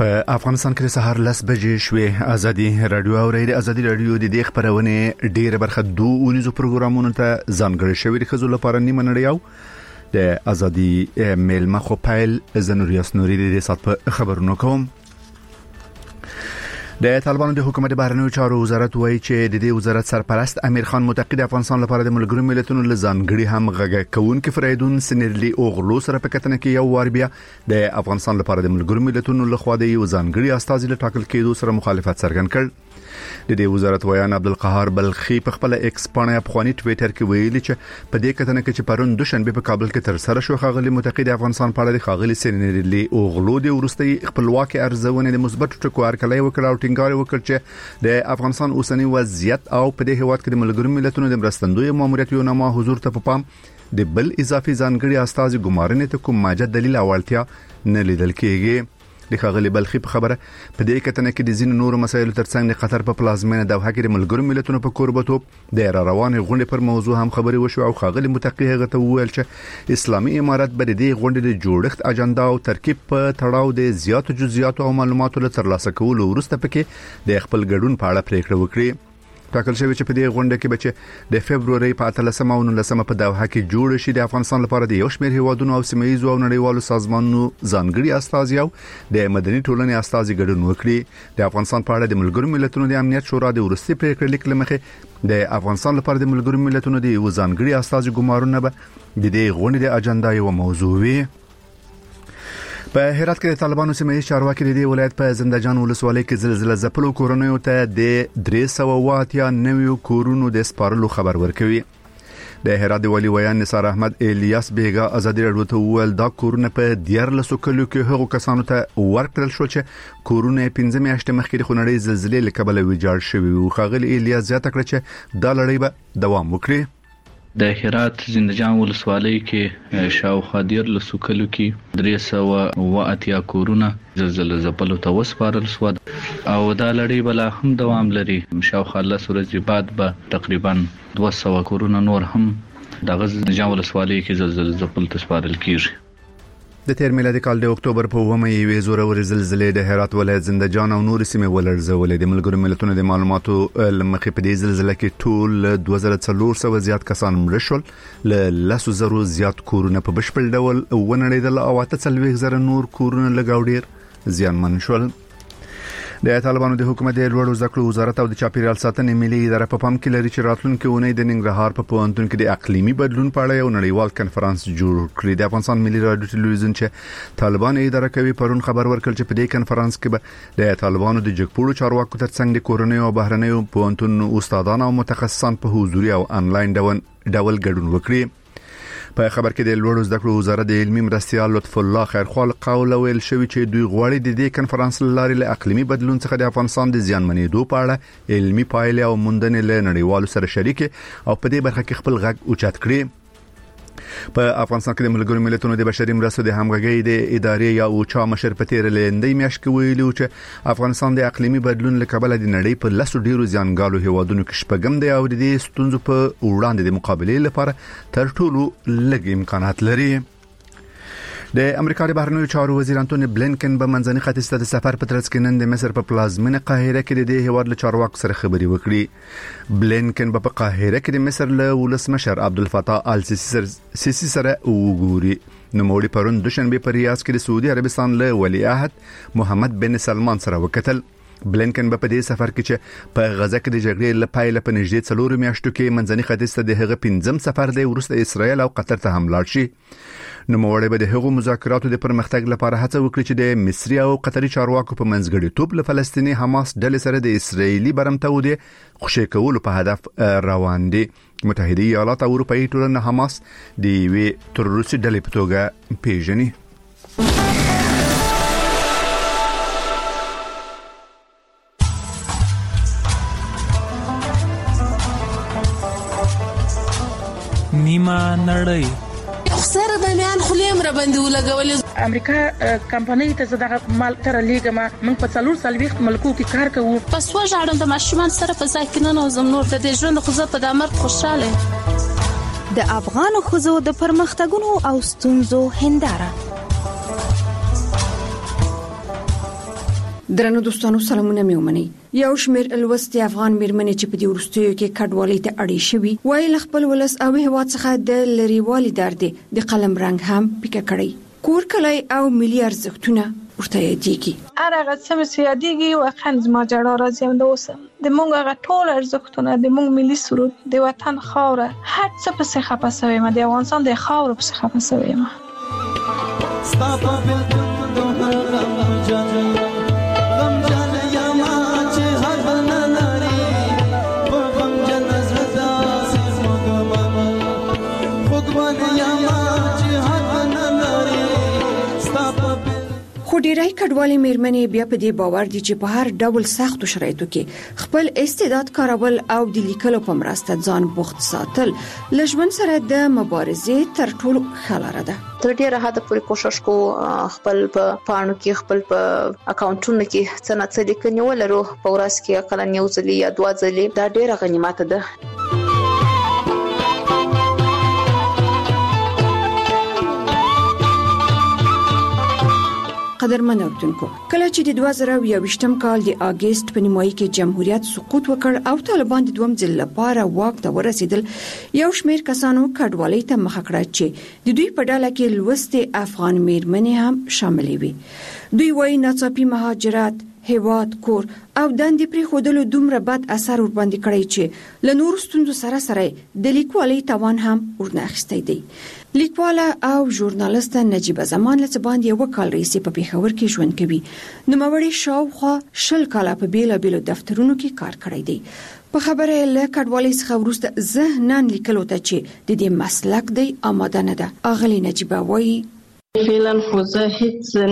په افغانستان کې سهار 10 بجې شوې. ازادي رادیو او ازادي رادیو د دې خبرونه ډیره برخه دوه ونیزو پروګرامونو ته ځانګړي شوی د خزو لپاره نیمه نړیو د ازادي میل مخو پایل زنوریاس نوري د سات په خبرونو کوم. د طالبانو د حکومت بهرنیو چارو وزارت وایي چې د دې وزارت سرپرست امیر خان معتقد افغانستان لپاره د ملګرو ملتونو لزانګړي هم غږ کوونکې فرایدون سنرلی اوغلو سره په کتنه کې یو وار بیا د افغانستان لپاره د ملګرو ملتونو لخوا د یو ځانګړي استازي له ټاکل کېدو سره مخالفت څرګند کړ. د دې وزارت ویان عبدالقهار بلخي په خپل ایکس باندې افغاني ټویټر کې ویلي چې په دې کتنه کې چې پرون دوشنبه په کابل کې تر سره شو خاغلی معتقد افغانستان په اړه د خاغلی سنرلی اوغلو د ورستي خپلواکي ارزونه د مثبت ټکو ارکلای وکړ او ټینګار وکړ چې د افغانستان اوسنی وضعیت او په دې هیواد کې د ملګرو ملتونو د مرستندوی ماموریت یو نامه حضور ته پام د بل اضافي ځانګړي استازي ګمارنې ته کوم ماجد دلیل او اړتیا نه لیدل کېږي. د خاغلی بلخي په خبره په دې کتنه کې د زین نور مسایلو ترڅنګ د قطر په پلازمینه د هغه د ملګرو ملتونو په کوربتوب د روانه غونډې پر موضوع هم خبري وشو او خاغلی متقی هغه ته وویل چې اسلامي امارات به د غونډې د جوړښت اجنډا او ترکیب په تړاو د زیاتو جزئیات او معلوماتو له ترلاسه کولو وروسته پکې د خپل ګډون په اړه پریکړه وکړي. ټاکل شوی چې په دې غونډه کې بچ د فبرवरी په 13 او 19 په دوحه کې جوړ شي د افغانستان لپاره د یو شمېر هیوادونو او سیمه‌یزو او نړیوالو سازمانونو ځانګړي استازي او د مدني ټولنې استازي ګډون وکړي. د افغانستان په اړه د ملګرو ملتونو د امنیت شورا د ورستي پریکړې لیک لمخې د افغانستان لپاره د ملګرو ملتونو د یو ځانګړي استازي ګمارونه به د دې غونډې د اجنډا یو موضوع وي. په هرات کې د طالبانو سیمه چارواکي د دې ولایت په زندهجان ولسوالۍ کې زلزلہ ځپلو کورونو ته د 390 کورونو د سپارلو خبر ورکوي. د هرات د ولی ویان نثار احمد الیاس بیگا ازادي رادیو ته ویل دا کورونه په 14 کلو کې هغو کسانو ته ورکړل شو چې کورونه 15 میاشتې مخکې د خونړۍ زلزلې له کبله ویجاړ شوي او خاغلی الیاس زیاته کړ چې دا لړۍ به دوام وکړي. د هرات زندهجان ولسوالۍ کې شاوخوا 14 کلو کې 380 کورونه زلزلې ځپلو ته وسپارل شو او دا لړۍ بل هم دوام لري. شاوخوا 10 ورځې بعد به تقریبا 200 کورونه نور هم د زندهجان ولسوالۍ کې زلزلې ځپلو ته سپارل کیږي. د تیر میلادي کال د اکتوبر په 1 زوروري زلزلې د هرات ولایت زندهجان او نور سیمې ولړزولې. د ملګرو ملتونو د معلوماتو لمخې په دې زلزلې کې ټول 2400 زیات کسان مړ شول، ل 1000 زیات کورونه په بشپړ ډول ونړېدل او 4000 نور کورونه لګاوډیر زیانمن شول. د طالبانو د حکومت د لوړو زده کړو وزارت او د چاپیریال ساتنې ملي اداره په پام کې لري چې راتلونکي اونۍ د ننګرهار په پوهنتون کې د اقلیمي بدلون په اړه یو نړیوال کنفرانس جوړ کړي. د افغانستان ملي رادیو ټلویزیون چې طالبان اداره کوي پرون خبر ورکړ چې په دې کنفرانس کې به د طالبانو د جګپوړو چارواکو ترڅنګ د کورنۍ او بهرنیو پوهنتون استادان او متخصصان په حضوري او انلاین ډول ګډون وکړي. په خبر کې د لوړو زده کړو وزارت د علمي مرستيال لطف الله خیرخوال قول ویل شوی چې دوی غواړي د دې کنفرانس لارې له اقلیمي بدلون څخه د افغانستان د ځانمنېدو په اړه علمي پایلې او موندنې له نړیوالو سره شریک او په دې برخه کې خپل غږ اوچت کړي. په افغانستان کې د ملګرو ملتونو د بشري مرستو د همغږۍ د ادارې یا اوچا مشر په تیر لندې میاشت کې ویلي چې افغانستان د اقلیمي بدلون له کبله د نړۍ په لاسو ډیرو ځانګالو هیوادونو کې شپږم دی او د دې ستونزو په وړاندې د مقابلې لپاره تر ټولو لږ امکانات لري. د امریکا د بهرنیو چارو وزیر انټونی بلینکن په منځني ختیځ ته د سفر په ترڅ کې نن د مصر په پلازمینه قاهره کې د هیواد له چارواکو سره خبري وکړي. بلینکن په قاهره کې د مصر له ولسمشر عبدالفتاح السیسی سره وګوري. نوموړي پرون دوشنبه په ریاض کې د سعودي عربستان له ولی عهد محمد بن سلمان سره وکتل. بلینکن په دې سفر کې چې په غزه کې د جګړې لپاره په نږدې 4 میاشتو کې منځني ختیځ ته د هغه 5م سفر دی ورسته اسرائیل او قطر ته حمله شي. نوموړي به د هغو مذاکراتو د پرمختګ لپاره هڅه وکړي چې د مصري او قطري چارواکو په منځګړیتوب له فلسطیني حماس ډلې سره د اسرایلی برمته ودی خوشی کولو په هدف روان دي. متحده ایالات او اروپאי ټولنه حماس د وی تروریستي ډلې په توګه پیژني. نیمه نړۍ سره د میان خلیم را باندې ولګولې. امریکا کمپنۍ ته زړه مال تر لیګه ما په 440 ملکو کې کار کوو. پس وژاړم د ماشومان سره په ځای کې نه نوزم نور د ژوند خو زه په دمر خوشاله. د افغان خزو د پرمختګونو او ستونزو هنداره درنو دوستانو سلامونه مې ومني. یو شمېر لوستي افغان میرمنې چې په دې وروستیو کې کډوالۍ ته اړې شوي وایي خپل ولس او هیواد څخه د لريوالي درد د قلم رنګ هم پکې کړی. کور کلی او ملي ارزښتونه ورته یادېږي. هغه څه چې یادېږي واقعا زما جړا راځي هم د اوسم د مونږ هغه ټول ارزښتونه د مونږ ملي سرود د وطن خاوره هر څه په څه خپه شوی ما د افغانستان د خاور په څه خپه شوی ما خو ډیری کډوالي میرمنې بیا په دې باور دي چې په هر ډول سختو شرایطو کې خپل استعداد کارول او د لیکلو په مرسته ځان بوخت ساتل لژمن سره د مبارزې تر ټولو ښه لاره ده. تر ډیره حد پورې کوشش کو خپل په پاڼو کې خپل په اکاونټونو کې څه نه څه لیکنې ولرو په ورځ کې اقل یو ځلې یا دوه ځلې دا ډیره غنیمت ده. قدرمن اوردونکو کله چې د 2021م کال د اگست په نیمایي کې جمهوریت سقوط وکړ او طالبان د دوم ځل لپاره واک ته ورسېدل یو شمېر کسانو کډوالۍ ته مخه کړه چې د دوی په ډله کې لوستي افغان میرمنې هم شاملې وي. دوی وايي ناڅاپي مهاجرت هیواد کور او دندې پرې خودلو دومره بد اثر ور باندې کړی چې له نور ستوندو سره د لیکوالۍ توان هم ورناخستی دی. لیکواله او ژورنالیست نجیبه زمان له باندې یو کال رئیس په پیښور کې ژوند کوي. نو موري شاوخوا 10 کاله په بیلابیلو دفترونو کې کار کړی دی. په خبره له کډوالۍ څخه وروسته ذهنن لیکلو ته چې د دې مسلک دی آماده نه ده. اغلی نجیبه وایي فعلا خو زه هیڅ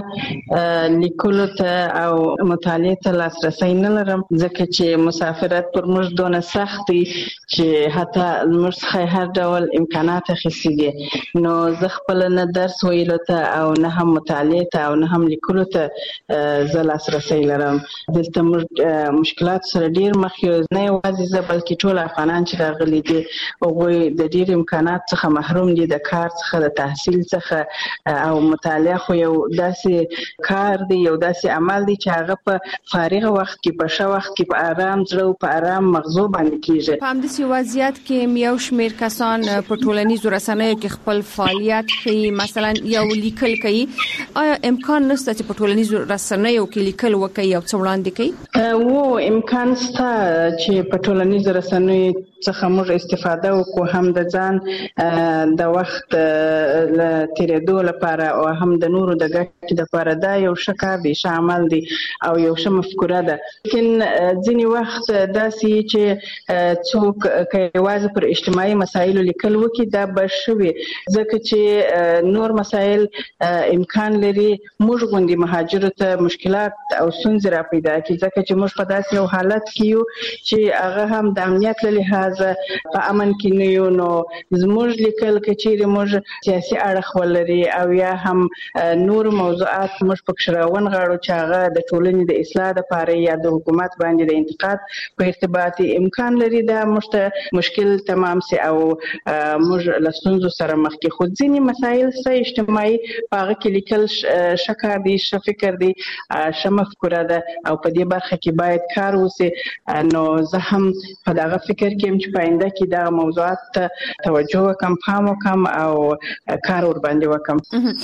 نوع لیکلو ته او مطالعه ته لاسرسی نه لرم ځکه چې مسافرت پر موږ دونه سخت دی چې حتی موږ څخه هر ډول امکانات اخیستي دي. نو زه خپل نه درس ویلو ته او نه هم مطالعه ته او نه هم لیکلو ته زه لاسرسی لرم. دلته موږ مشکلات سره ډیر مخ یو نه یوازې زه بلکې ټول افغانان چې راغلي دي هغوی د ډیر امکانات څخه محروم دي، د کار څخه، د تحصیل څخه او مطالعه خو یو داسې کار دی، یو داسې عمل دی چې هغه په فارغ وخت کې په ښه وخت کې په آرام زړه او په آرام مغزو باندې کیږي. په همدې وضعیت کې یو شمېر کسان په ټولنیزو رسنیو کې خپل فعالیت کوي، مثلا یو لیکل کوي. آیا امکان نشته چې په ټولنیزو رسنیو کې لیکل وکړي او څه وړاندې کوي؟ وو امکان شته چې په ټولنیزو رسنیو څخه موږ استفاده وکړو، هم د ځان د وخت له تیرېدو لپاره او هم د نورو د ګټې لپاره. دا یو ښه کار دی، ښه عمل دی او یو ښه مفکوره ده. لیکن ځینې وخت داسې چې څوک یوازې پر اجتماعي مسایلو لیکل وکړي دا به ښه وي، ځکه چې نور مسایل امکان لري موږ غوندې مهاجرو ته مشکلات او ستونزې را پیدا کړي، ځکه چې موږ په داسې یو حالت کې یو چې هغه هم د امنیت له لحاظه په امن کې نه یو. نو زموږ لیکل کچېرې موږ سیاسي اړخ ولري او یا هم نور موضوعات موږ پکې راونغاړو چې هغه د ټولنې د اصلاح لپاره یا د حکومت باندې د انتقاد په ارتباط امکان لري دا موږ ته مشکل تمام سي او موږ له ستونزو سره مخ کې. خو ځینې مسایل سه اجتماعي هغه کې لیکل شکار دي، ښه فکر دی، ښه مفکوره ده او په دې برخه کې باید کار وشي. نو زه هم په دغه فکر کې چې په آینده کې دا موضوعات ته توجه وکم، پام وکم او کار ور باندې وکم.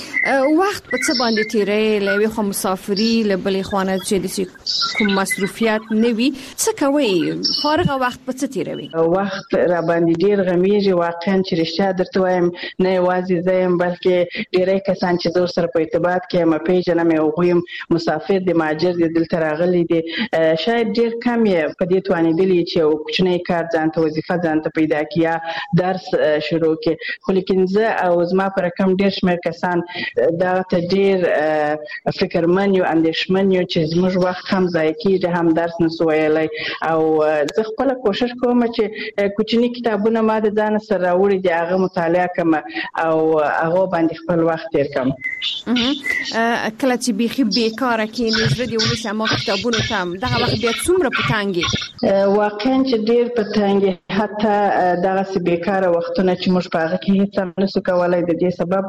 وخت په څه باندې تیرې لوي خو مسافری لبلې خوانه چې د کوم مصروفیات نه وي څه کوي؟ فارغه وخت په څه تیروي؟ وخت را باندې ډیر غمیږي واقعا چې رښتیا درته وایم، نه یوازې زه بلکې ډیری کسان چې زور سره په ارتباط کې ما پیژنم او غویم مسافر دي، مهاجر دي، دلته راغلي دي، شاید ډیر کم یې په دې توانیدلی چې یو کوچنی کار ځان ته وظیفه ځان ته پیدا کړي یا درس شروع کړي. خو لیکن زه او زما پر کم ډیر شمېر کسان دا ته ډیر فکرمن یو، اندېښمن یو چې زموږ وخت هم ضایع کیږي، هم درس نسو ویلی. او زه خپل کوشش کوم چې کوچنی کتابونه ما د ځان سره راوړي دي هغه مطالعه کوم او هغه باندې خپل وخت تیر کوم. کله چې بيخي بیکاره کې نظر دی ونی سم کتابونه تام دغه وخت بیا څومره پټانګي؟ واقعا چې ډیر پټانګي، حتی دغه سي بیکاره وختونه چې موږ په هغه کې هیڅ نسو کولای. د دې سبب ګرځي چې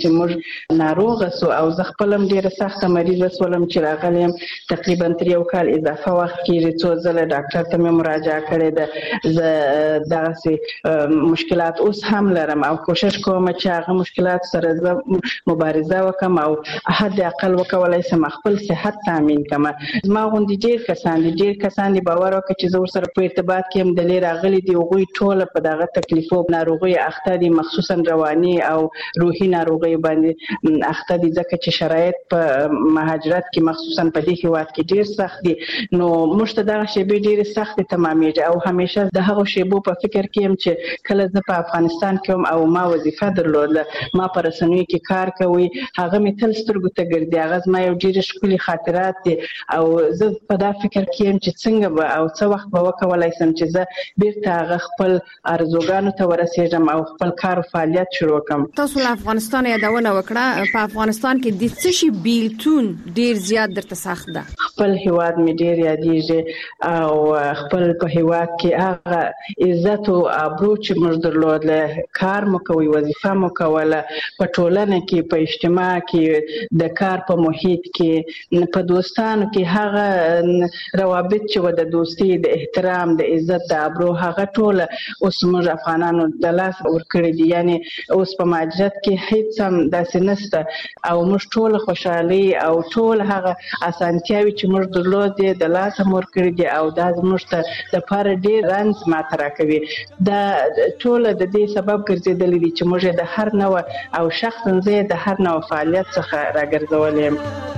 چې موږ ناروغ سو او زه خپلم ډیره سخت مریضه سولم چې راغلم تقریبا 3 کال اضافه وخت کې څو ځله ډاکټر ته مې مراجعه کړې ده. زه داسې مشکلات اوس هم لرم او کوشش کوم چې هغه مشکلات سره زه مبارزه وکم او حد اقل وکولای شم خپل صحت تامین کړم. ما غوندي ډیر کسان دي باور وکړي چې زه ورسره په ارتباط کې هم د لیر اغلي دی وګوي ټول په دغه تکلیفو ناروغي اخته دي مخصوصا رواني او روحي ناروغي باندې اخته دي ځکه چې شرایط په مهاجرت کې مخصوصا په دې هیواد کې ډیر سخت دي. نو موږ ته دغه شی به ډیر سخت تمامېږي او همیشه د هغه شیبو په فکر کې هم چې کله زه په افغانستان کې هم او ما وظیفه درلوده ما پر رسنیو کې کار کوي هغه مې تل سترګو ته ګرځي هغه ما یو ډیر ښکلي خاطرات دي او زه په دا فکر کې هم چې څنګه به او څه وخت به وکولای شم چې زه بیرته هغه خپل ارزوګانو ته ورسېږم او خپل کار او فعالیت شروع کړم. تاسو له افغانستان یادونه وکړه په افغانستان کې د څه شي بیلتون ډیر زیات درته سخت ده؟ خپل هیواد مې ډیر یادېږي او خپل په هیواد کې هغه عزت او ابرو چې موږ درلود کار مو کوي وظیفه مو کوله په ټولنه کې په اجتماع کې د کار په محیط کې په دوستانو کې هغه روابط چې د دوستي د احترام د عزت د ابرو هغه ټول اوس موږ افغانانو د لاس ورکړي دي. یعنی اوس په مهاجرت کې هیڅ هم داسې نشته او موږ ټول خوشحالي او ټول هغه اسانتیاوي چې موږ درلودې د لاس ورکړي دي او دا زموږ ته د پاره ډیر رنځ ماته راکوي. دا ټول د دې سبب ګرځېدلې دي چې موږ د هر نوع او شخصا زه د هر نوع فعالیت څخه راګرځولم.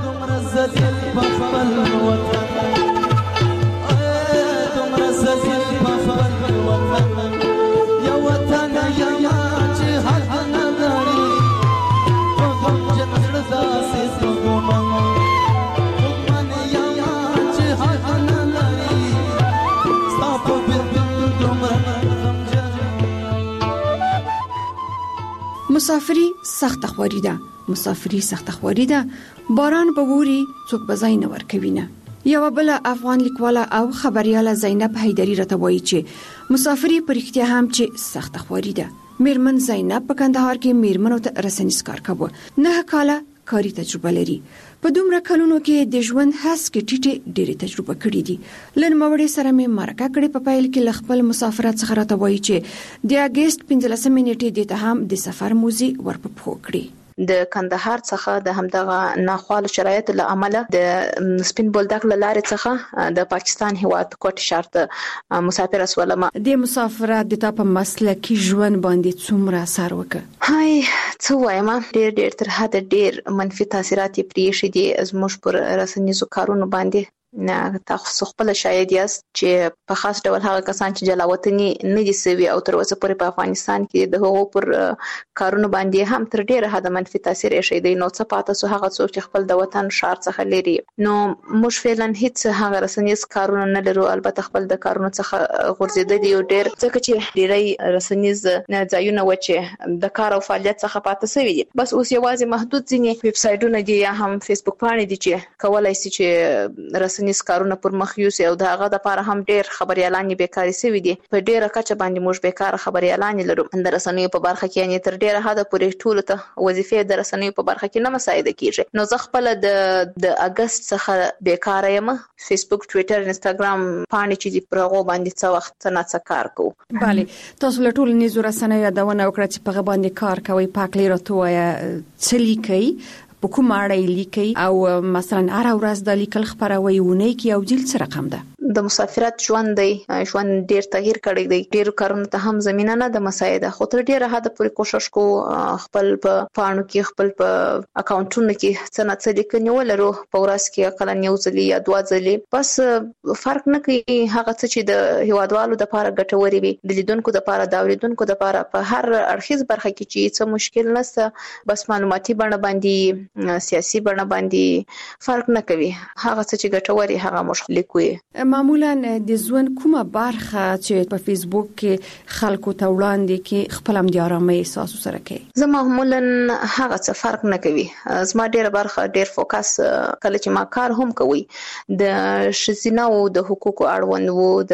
مسافری سخت خواري ده باران به ووري څوک به ځای نه ورکوي نه. یو بل افغان لیکواله او خبرياله زینب حیدری راته وایي چې مسافری په رښتیا هم چې سخت خواري ده. میرمن زینب په کندهار کې میرمنو ته رسنیز کار کاوه 9 کاله کاری تجربه لري. په دومره کلونو کې د ژوند هڅې ټیټه ډېری تجربه کړې دي. لن موري سره مې مرکه کړې په پایل کې خپل مسافرت څخه راته وایي چې د اگست 15 نیټې د ته هم د سفر موزي ورپو کړې. د کندهار څخه د همدغه ناخوالو شرایطو له امله د سپین بولدک لارې څخه د پاکستان هیواد کوټ شرط مسافر اسولم. د مسافرت د تا په مسلکي ژوند باندې څومره اثر وکړ؟ هاي څه وایم ډېر تر حد ډېر منفي تاثیرات یې پریښي دي زموږ پر رسنیزو کارونو باندې. نه تاسو خپل شاید یاست چې په خاص ډول هغه کسان چې جلاوطني نه دي سوي او تر اوسه پورې په افغانستان کې د هغو پر کارونو باندې هم تر ډیره حد منفي تاثیر یې دی. نو څه پاتې سو هغه څوک چې خپل د وطن شهر څخه لري. نو موږ فعلا هیڅ هغه رسنیز کارونه نه لرو. البته خپل د کارونو څخه غورځېدل یو ډیر ځکه چې ډیری رسنیز ځایونه و چې د کار او فعالیت څخه پاتې سوي دي. بس اوس یوازې محدود ځینې ویب سایټونه دي یا هم فیسبوک پاڼې دي چې کولای شي چې رسنیز کارونه پر مخ یوسي او دغه د لپاره هم ډیر خبريالان بیکاری سوي دي. په ډیره کچه باندې موږ بیکار خبريالان لرو. د رسنیو په برخه کې یعنی تر ډیره حد پورې ټول ته وظیفې د رسنیو په برخه کې نه مساعده کیږي. نو زه خپل د اگست څخه بیکار یم. فیسبوک، ټوئیټر، انستګرام پاڼې چې دی پرغو باندې څه وخت نه څه کار کوو. bale تاسو له ټول نيزو رسنیو یادونه وکړه چې په باندې کار کوي. پاکلی راټوي څلی کوي په کوم اړه لیکي او مثلا هر ورځ د لیکل خبروي ونه کې او جیل څه رقم ده؟ د مسافرت ژوند ډیر تغییر کړی دی. ډیر کارونه ته هم زمينه نه د مساعده خو تر ډیره حد پورې کوشش کو خپل په پاڼو کې خپل په اکاونټونو کې څه نه څه لیکنې ولرو. په ورځ کې اقل یو ځلې یا 2 ځلې بس فرق نه کوي. هغه څه چې د هیوادوالو د لپاره ګټوري وي د لیدونکو د لپاره د اوریدونکو د لپاره په هر اړخیز برخه کې چې څه مشکل نشته. بس معلوماتي بڼه باندې سیاسي بڼه باندې فرق نه کوي. هغه څه چې ګټوري هغه مشکل کوي. معمولا د ژوند کومه برخه چې په فیسبوک کې خلکو ته وړاندې کې خپل هم د آرامۍ احساس سره کوي؟ زه معمولا هغه څه فرق نه کوي. زما ډیره برخه ډیر فوکس کله چې ما کار هم کوي د شزینه او د حقوقو اړوند وو د